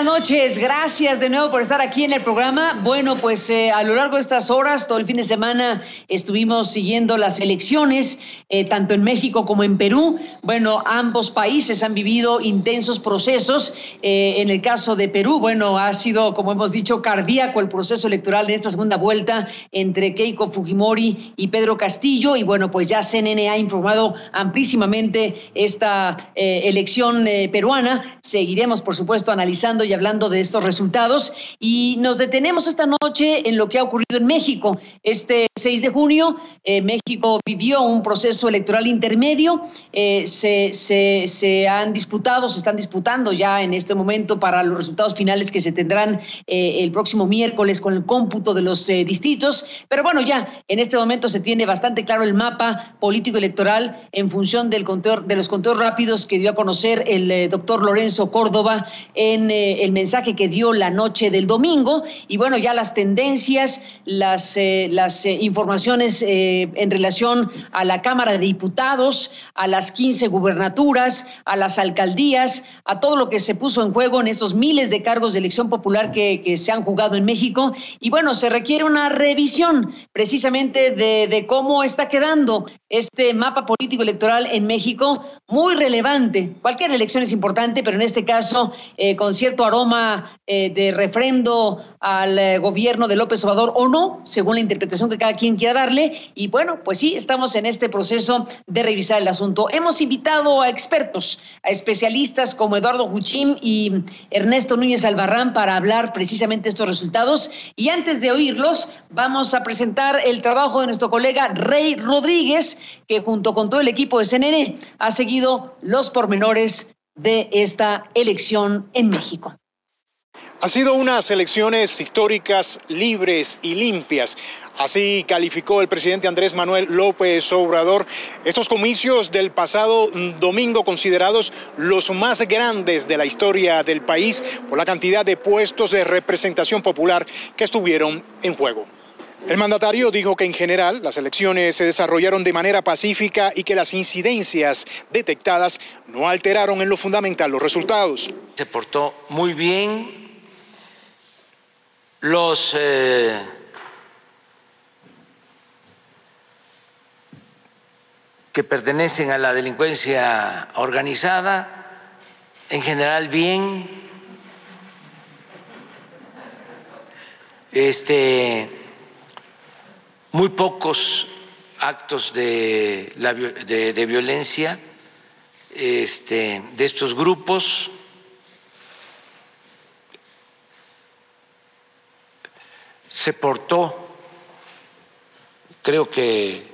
buenas noches. Gracias de nuevo por estar aquí en el programa. Bueno, pues a lo largo de estas horas, todo el fin de semana, estuvimos siguiendo las elecciones, tanto en México como en Perú. Bueno, ambos países han vivido intensos procesos. En el caso de Perú, bueno, ha sido, como hemos dicho, cardíaco el proceso electoral en esta segunda vuelta entre Keiko Fujimori y Pedro Castillo. Y bueno, pues ya CNN ha informado amplísimamente esta elección peruana. Seguiremos, por supuesto, analizando y hablando de estos resultados, y nos detenemos esta noche en lo que ha ocurrido en México. Este 6 de junio, México vivió un proceso electoral intermedio. Se están disputando ya en este momento para los resultados finales que se tendrán el próximo miércoles con el cómputo de los distritos. Pero bueno, ya en este momento se tiene bastante claro el mapa político electoral en función del conteo, de los conteos rápidos que dio a conocer el doctor Lorenzo Córdoba en el mensaje que dio la noche del domingo. Y bueno, ya las tendencias, las informaciones en relación a la Cámara de Diputados, a las 15 gubernaturas, a las alcaldías, a todo lo que se puso en juego en estos miles de cargos de elección popular que se han jugado en México. Y bueno, se requiere una revisión precisamente de cómo está quedando este mapa político electoral en México, muy relevante. Cualquier elección es importante, pero en este caso, con cierto aroma de refrendo al gobierno de López Obrador o no, según la interpretación que cada quien quiera darle. Y bueno, pues sí, estamos en este proceso de revisar el asunto. Hemos invitado a expertos, a especialistas como Eduardo Huchim y Ernesto Núñez Albarrán para hablar precisamente de estos resultados. Y antes de oírlos, vamos a presentar el trabajo de nuestro colega Rey Rodríguez, que junto con todo el equipo de CNN ha seguido los pormenores de esta elección en México. Han sido unas elecciones históricas, libres y limpias. Así calificó el presidente Andrés Manuel López Obrador estos comicios del pasado domingo, considerados los más grandes de la historia del país por la cantidad de puestos de representación popular que estuvieron en juego. El mandatario dijo que en general las elecciones se desarrollaron de manera pacífica y que las incidencias detectadas no alteraron en lo fundamental los resultados. Se portó muy bien. Los que pertenecen a la delincuencia organizada, en general bien. Muy pocos actos de violencia de estos grupos. Se portó, creo que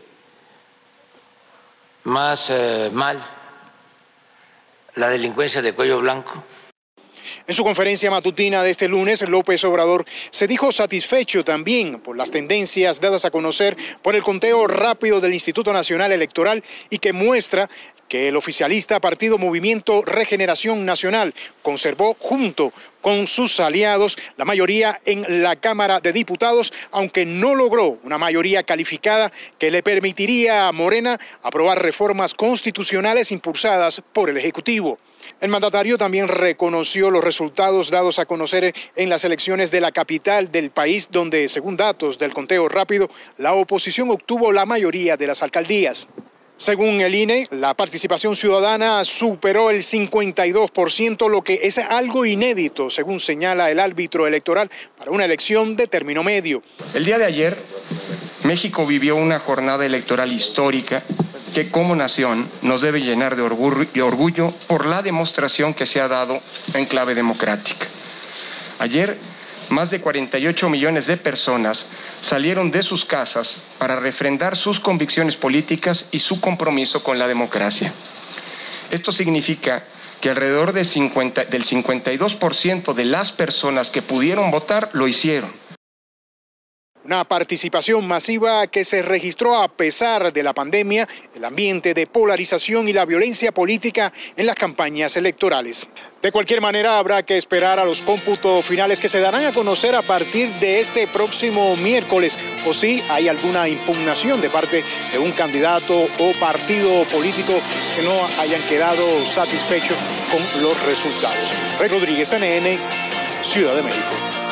más mal, la delincuencia de cuello blanco. En su conferencia matutina de este lunes, López Obrador se dijo satisfecho también por las tendencias dadas a conocer por el conteo rápido del Instituto Nacional Electoral y que muestra que el oficialista Partido Movimiento Regeneración Nacional conservó junto con sus aliados la mayoría en la Cámara de Diputados, aunque no logró una mayoría calificada que le permitiría a Morena aprobar reformas constitucionales impulsadas por el Ejecutivo. El mandatario también reconoció los resultados dados a conocer en las elecciones de la capital del país, donde, según datos del conteo rápido, la oposición obtuvo la mayoría de las alcaldías. Según el INE, la participación ciudadana superó el 52%, lo que es algo inédito, según señala el árbitro electoral, para una elección de término medio. El día de ayer, México vivió una jornada electoral histórica que como nación nos debe llenar de orgullo por la demostración que se ha dado en clave democrática. Ayer, más de 48 millones de personas salieron de sus casas para refrendar sus convicciones políticas y su compromiso con la democracia. Esto significa que alrededor del 52% de las personas que pudieron votar lo hicieron. Una participación masiva que se registró a pesar de la pandemia, el ambiente de polarización y la violencia política en las campañas electorales. De cualquier manera, habrá que esperar a los cómputos finales que se darán a conocer a partir de este próximo miércoles, o si hay alguna impugnación de parte de un candidato o partido político que no hayan quedado satisfechos con los resultados. Rey Rodríguez, CNN. Ciudad de México.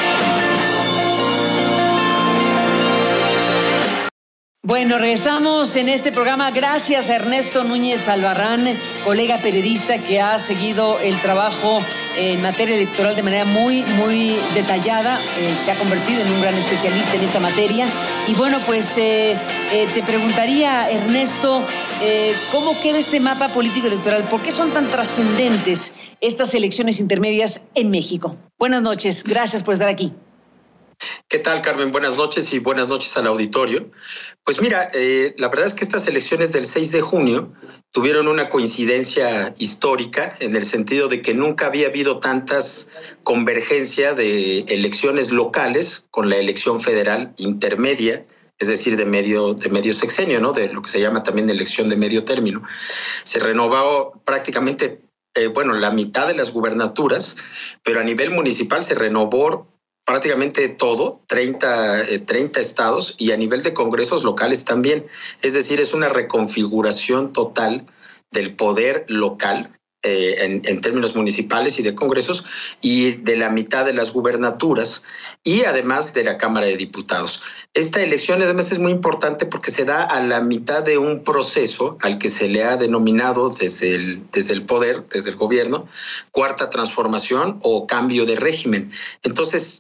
Bueno, regresamos en este programa. Gracias a Ernesto Núñez Albarrán, colega periodista que ha seguido el trabajo en materia electoral de manera muy detallada. Se ha convertido en un gran especialista en esta materia. Y bueno, pues te preguntaría, Ernesto, ¿cómo queda este mapa político electoral? ¿Por qué son tan trascendentes estas elecciones intermedias en México? Buenas noches, gracias por estar aquí. ¿Qué tal, Carmen? Buenas noches y buenas noches al auditorio. Pues mira, la verdad es que estas elecciones del 6 de junio tuvieron una coincidencia histórica en el sentido de que nunca había habido tantas convergencia de elecciones locales con la elección federal intermedia, es decir, de medio sexenio, ¿no? De lo que se llama también elección de medio término. Se renovó prácticamente, la mitad de las gubernaturas, pero a nivel municipal se renovó prácticamente todo, 30 estados, y a nivel de congresos locales también. Es decir, es una reconfiguración total del poder local en términos municipales y de congresos, y de la mitad de las gubernaturas, y además de la Cámara de Diputados. Esta elección además es muy importante porque se da a la mitad de un proceso al que se le ha denominado desde el poder, desde el gobierno, cuarta transformación o cambio de régimen. Entonces,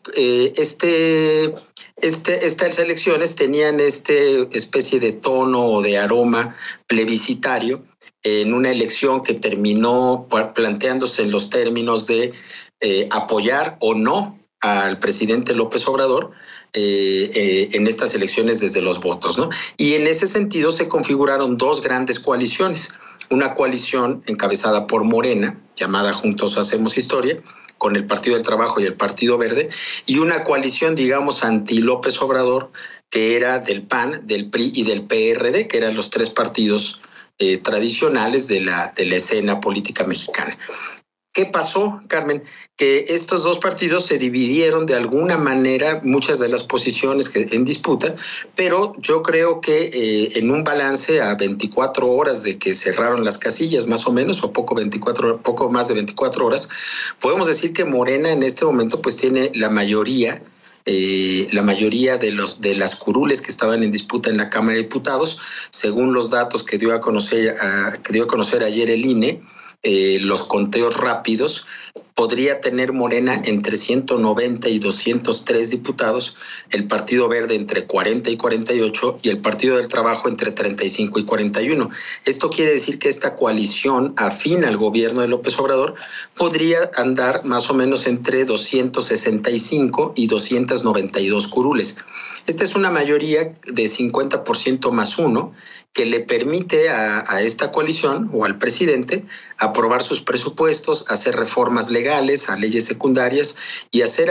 estas elecciones tenían especie de tono o de aroma plebiscitario, en una elección que terminó planteándose en los términos de apoyar o no al presidente López Obrador en estas elecciones desde los votos, ¿no? Y en ese sentido se configuraron dos grandes coaliciones. Una coalición encabezada por Morena, llamada Juntos Hacemos Historia, con el Partido del Trabajo y el Partido Verde, y una coalición, digamos, anti-López Obrador, que era del PAN, del PRI y del PRD, que eran los tres partidos tradicionales de la escena política mexicana. ¿Qué pasó, Carmen? Que estos dos partidos se dividieron de alguna manera muchas de las posiciones en disputa, pero yo creo que en un balance a 24 horas de que cerraron las casillas, más o menos, o poco más de 24 horas, podemos decir que Morena en este momento pues tiene la mayoría de las curules que estaban en disputa en la Cámara de Diputados, según los datos que dio a conocer ayer el INE. Los conteos rápidos, podría tener Morena entre 190 y 203 diputados, el Partido Verde entre 40 y 48 y el Partido del Trabajo entre 35 y 41. Esto quiere decir que esta coalición afín al gobierno de López Obrador podría andar más o menos entre 265 y 292 curules. Esta es una mayoría de 50% más uno que le permite a esta coalición o al presidente aprobar sus presupuestos, hacer reformas legales a leyes secundarias y hacer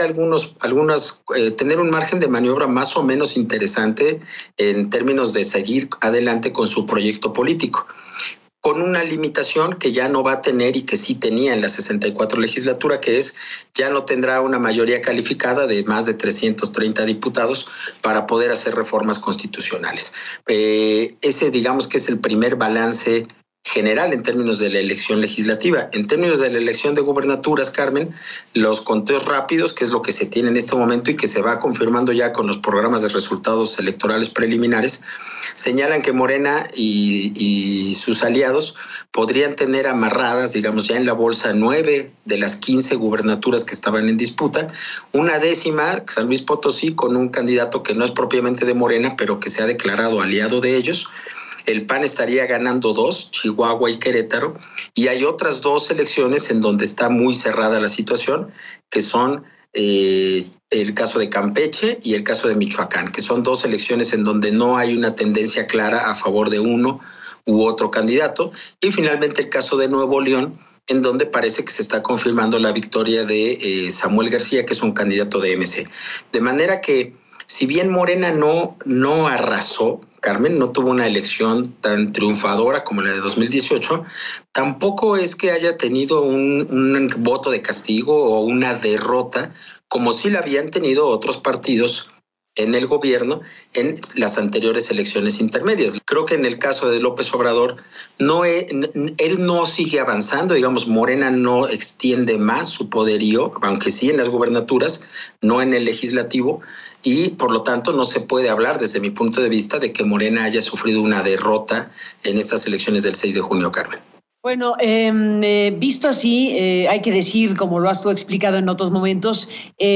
tener un margen de maniobra más o menos interesante en términos de seguir adelante con su proyecto político, con una limitación que ya no va a tener y que sí tenía en la 64 legislatura, que es ya no tendrá una mayoría calificada de más de 330 diputados para poder hacer reformas constitucionales. Ese digamos que es el primer balance general en términos de la elección legislativa. En términos de la elección de gubernaturas, Carmen, los conteos rápidos, que es lo que se tiene en este momento y que se va confirmando ya con los programas de resultados electorales preliminares, señalan que Morena y sus aliados podrían tener amarradas, digamos, ya en la bolsa 9 de las 15 gubernaturas que estaban en disputa, una décima, San Luis Potosí, con un candidato que no es propiamente de Morena, pero que se ha declarado aliado de ellos. El PAN estaría ganando 2, Chihuahua y Querétaro, y hay otras 2 elecciones en donde está muy cerrada la situación, que son el caso de Campeche y el caso de Michoacán, que son 2 elecciones en donde no hay una tendencia clara a favor de uno u otro candidato, y finalmente el caso de Nuevo León, en donde parece que se está confirmando la victoria de Samuel García, que es un candidato de MC. De manera que, si bien Morena no arrasó, Carmen, no tuvo una elección tan triunfadora como la de 2018, tampoco es que haya tenido un voto de castigo o una derrota, como sí la habían tenido otros partidos en el gobierno en las anteriores elecciones intermedias. Creo que en el caso de López Obrador, él no sigue avanzando, digamos, Morena no extiende más su poderío, aunque sí en las gubernaturas, no en el legislativo, y por lo tanto no se puede hablar desde mi punto de vista de que Morena haya sufrido una derrota en estas elecciones del 6 de junio, Carmen. Bueno, visto así, hay que decir, como lo has tú explicado en otros momentos,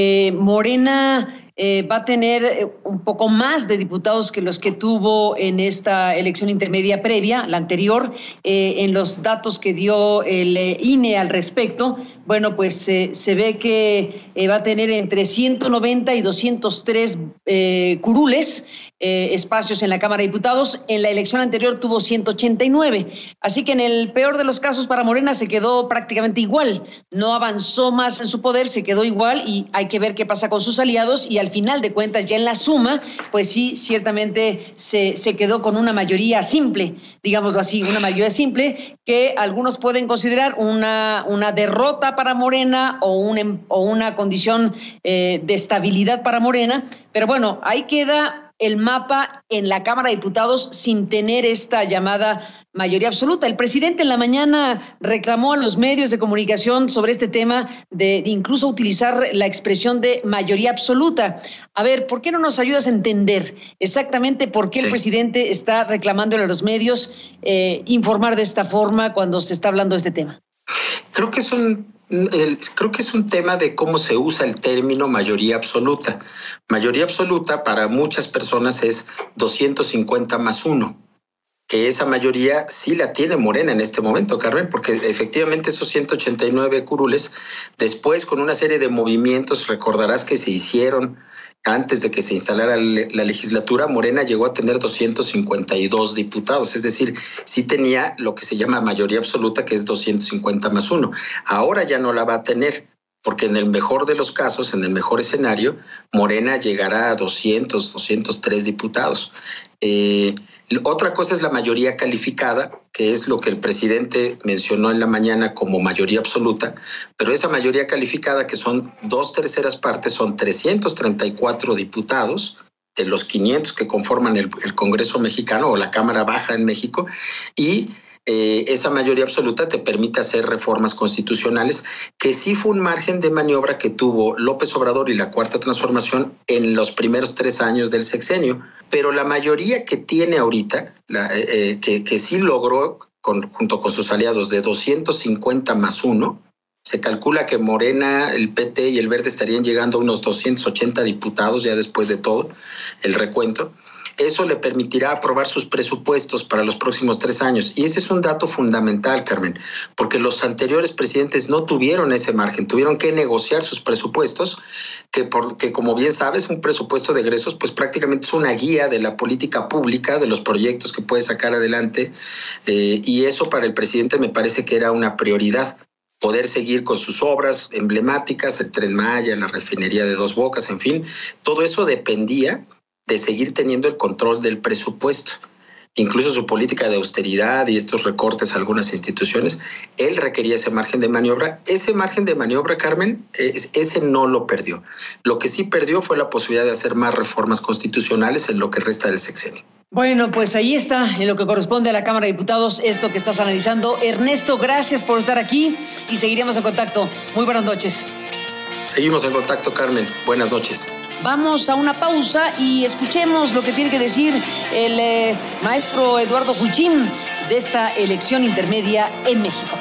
Morena va a tener un poco más de diputados que los que tuvo en esta elección intermedia previa, la anterior. En los datos que dio el INE al respecto, bueno, pues se ve que va a tener entre 190 y 203 curules, espacios en la Cámara de Diputados. En la elección anterior tuvo 189. Así que en el peor de los casos para Morena se quedó prácticamente igual. No avanzó más en su poder, se quedó igual y hay que ver qué pasa con sus aliados y al final de cuentas ya en la suma, pues sí, ciertamente se quedó con una mayoría simple, digámoslo así, una mayoría simple que algunos pueden considerar una derrota para Morena o una condición de estabilidad para Morena. Pero bueno, ahí queda el mapa en la Cámara de Diputados sin tener esta llamada mayoría absoluta. El presidente en la mañana reclamó a los medios de comunicación sobre este tema de incluso utilizar la expresión de mayoría absoluta. A ver, ¿por qué no nos ayudas a entender exactamente por qué el presidente está reclamándole a los medios informar de esta forma cuando se está hablando de este tema? Creo que es un tema de cómo se usa el término mayoría absoluta. Mayoría absoluta para muchas personas es 250 más 1, que esa mayoría sí la tiene Morena en este momento, Carmen, porque efectivamente esos 189 curules, después con una serie de movimientos, recordarás que se hicieron antes de que se instalara la legislatura, Morena llegó a tener 252 diputados, es decir, sí tenía lo que se llama mayoría absoluta, que es 250 más 1. Ahora ya no la va a tener, porque en el mejor de los casos, en el mejor escenario, Morena llegará a 203 diputados. Otra cosa es la mayoría calificada, que es lo que el presidente mencionó en la mañana como mayoría absoluta, pero esa mayoría calificada, que son 2/3 partes, son 334 diputados de los 500 que conforman el Congreso mexicano o la Cámara Baja en México, y esa mayoría absoluta te permite hacer reformas constitucionales, que sí fue un margen de maniobra que tuvo López Obrador y la Cuarta Transformación en los primeros 3 años del sexenio, pero la mayoría que tiene ahorita, que sí logró junto con sus aliados de 250 más 1, se calcula que Morena, el PT y el Verde estarían llegando a unos 280 diputados ya después de todo el recuento. Eso le permitirá aprobar sus presupuestos para los próximos 3 años. Y ese es un dato fundamental, Carmen, porque los anteriores presidentes no tuvieron ese margen, tuvieron que negociar sus presupuestos, que como bien sabes, un presupuesto de egresos pues prácticamente es una guía de la política pública, de los proyectos que puede sacar adelante, y eso para el presidente me parece que era una prioridad. Poder seguir con sus obras emblemáticas, el Tren Maya, la refinería de Dos Bocas, en fin, todo eso dependía de seguir teniendo el control del presupuesto. Incluso su política de austeridad y estos recortes a algunas instituciones, él requería ese margen de maniobra. Ese margen de maniobra, Carmen, ese no lo perdió. Lo que sí perdió fue la posibilidad de hacer más reformas constitucionales en lo que resta del sexenio. Bueno, pues ahí está, en lo que corresponde a la Cámara de Diputados, esto que estás analizando. Ernesto, gracias por estar aquí y seguiremos en contacto. Muy buenas noches. Seguimos en contacto, Carmen. Buenas noches. Vamos a una pausa y escuchemos lo que tiene que decir el maestro Eduardo Huichim de esta elección intermedia en México.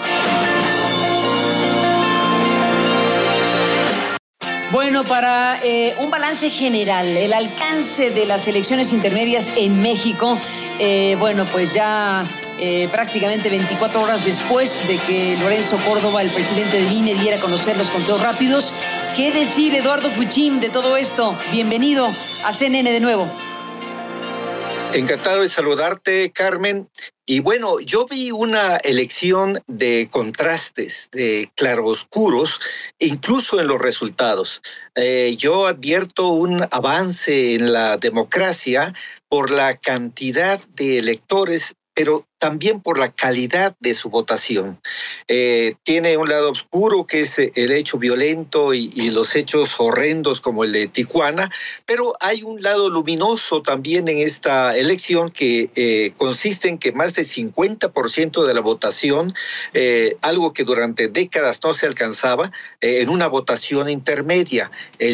Bueno, para un balance general, el alcance de las elecciones intermedias en México, bueno, pues ya prácticamente 24 horas después de que Lorenzo Córdoba, el presidente del INE, diera a conocer los conteos rápidos. ¿Qué decir, Eduardo Huichim, de todo esto? Bienvenido a CNN de nuevo. Encantado de saludarte, Carmen. Y bueno, yo vi una elección de contrastes, de claroscuros, incluso en los resultados. Yo advierto un avance en la democracia por la cantidad de electores, pero también por la calidad de su votación. Tiene un lado oscuro, que es el hecho violento y los hechos horrendos como el de Tijuana, pero hay un lado luminoso también en esta elección que consiste en que más del 50% de la votación, algo que durante décadas no se alcanzaba, en una votación intermedia, el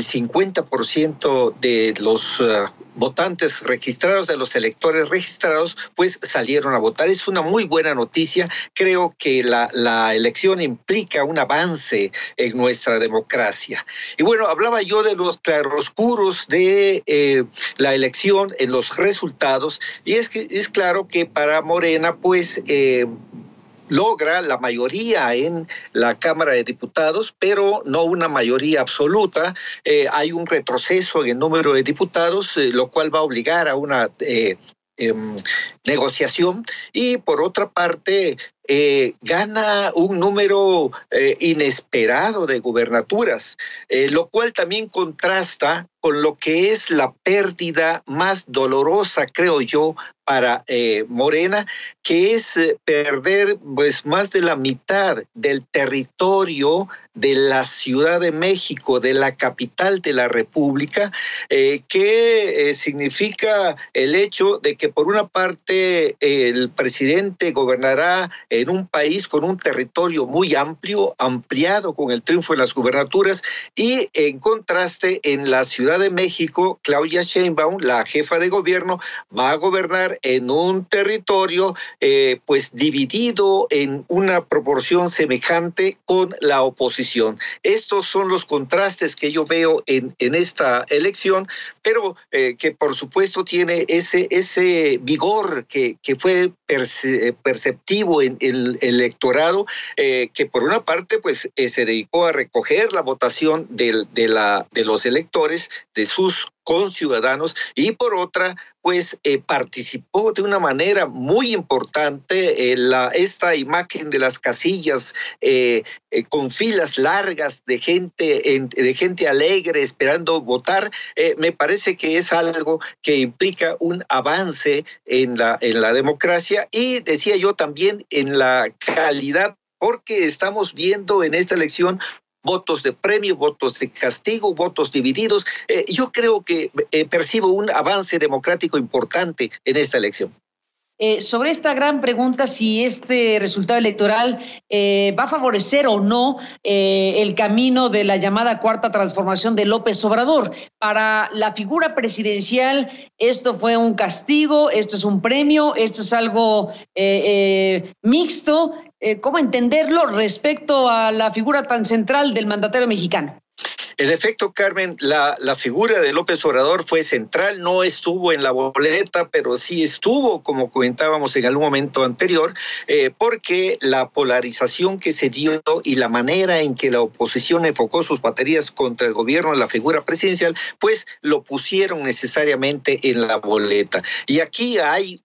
50% de los votantes registrados, de los electores registrados, pues salieron a votar. Es una muy buena noticia. Creo que la elección implica un avance en nuestra democracia. Y bueno, hablaba yo de los claroscuros de la elección en los resultados, y es que es claro que para Morena, pues logra la mayoría en la Cámara de Diputados, pero no una mayoría absoluta. Hay un retroceso en el número de diputados, lo cual va a obligar a una negociación, y por otra parte gana un número inesperado de gubernaturas, lo cual también contrasta con lo que es la pérdida más dolorosa, creo yo, para Morena, que es perder pues más de la mitad del territorio de la Ciudad de México, de la capital de la República, que significa el hecho de que por una parte el presidente gobernará en un país con un territorio muy amplio, ampliado con el triunfo en las gubernaturas, y en contraste en la Ciudad de México, Claudia Sheinbaum, la jefa de gobierno, va a gobernar en un territorio pues dividido en una proporción semejante con la oposición. Estos son los contrastes que yo veo en esta elección, pero que por supuesto tiene ese vigor que fue perceptivo en el electorado, que por una parte pues se dedicó a recoger la votación de los electores, de sus conciudadanos, y por otra pues participó de una manera muy importante esta imagen de las casillas con filas largas de gente alegre esperando votar. Me parece que es algo que implica un avance en la democracia, y decía yo también en la calidad, porque estamos viendo en esta elección votos de premio, votos de castigo, votos divididos. Yo creo que percibo un avance democrático importante en esta elección. Sobre esta gran pregunta, si este resultado electoral va a favorecer o no el camino de la llamada cuarta transformación de López Obrador. Para la figura presidencial, esto fue un castigo, esto es un premio, esto es algo mixto. ¿Cómo entenderlo respecto a la figura tan central del mandatario mexicano? En efecto, Carmen, la figura de López Obrador fue central, no estuvo en la boleta, pero sí estuvo, como comentábamos en algún momento anterior, porque la polarización que se dio y la manera en que la oposición enfocó sus baterías contra el gobierno de la figura presidencial, pues lo pusieron necesariamente en la boleta. Y aquí hay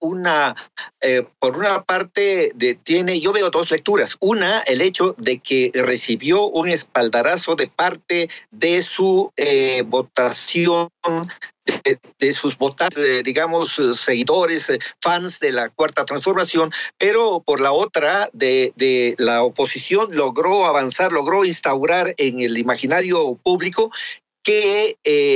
por una parte, yo veo dos lecturas. Una, el hecho de que recibió un espaldarazo de parte de su votación, de sus votantes, digamos, seguidores, fans de la Cuarta Transformación, pero por la otra, de la oposición logró avanzar, logró instaurar en el imaginario público que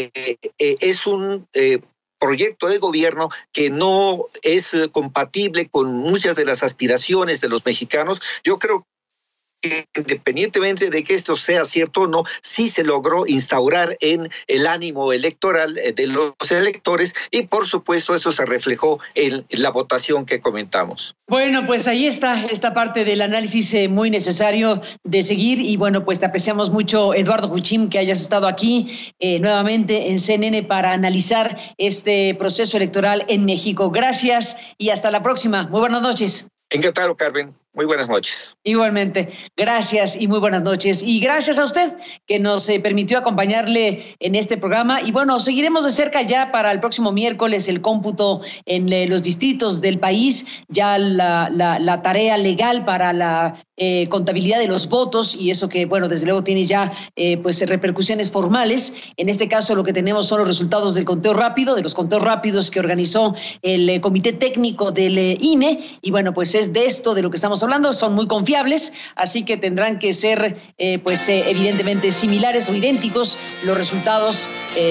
es un proyecto de gobierno que no es compatible con muchas de las aspiraciones de los mexicanos. Yo creo que independientemente de que esto sea cierto o no, sí se logró instaurar en el ánimo electoral de los electores, y por supuesto eso se reflejó en la votación que comentamos. Bueno, pues ahí está esta parte del análisis muy necesario de seguir, y bueno, pues te apreciamos mucho, Eduardo Huichim, que hayas estado aquí nuevamente en CNN para analizar este proceso electoral en México. Gracias y hasta la próxima. Muy buenas noches. Encantado, Carmen. Muy buenas noches. Igualmente, gracias y muy buenas noches. Y gracias a usted que nos permitió acompañarle en este programa. Y bueno, seguiremos de cerca ya para el próximo miércoles el cómputo en los distritos del país, ya la tarea legal para la contabilidad de los votos, y eso que, bueno, desde luego tiene ya pues repercusiones formales. En este caso lo que tenemos son los resultados del conteo rápido, de los conteos rápidos que organizó el Comité Técnico del INE, y bueno, pues es de esto de lo que estamos hablando. Son muy confiables, así que tendrán que ser evidentemente similares o idénticos los resultados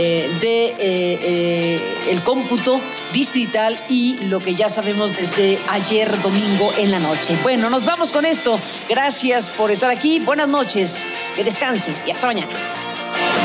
el cómputo distrital y lo que ya sabemos desde ayer domingo en la noche. Bueno, nos vamos con esto. Gracias por estar aquí. Buenas noches. Que descansen y hasta mañana.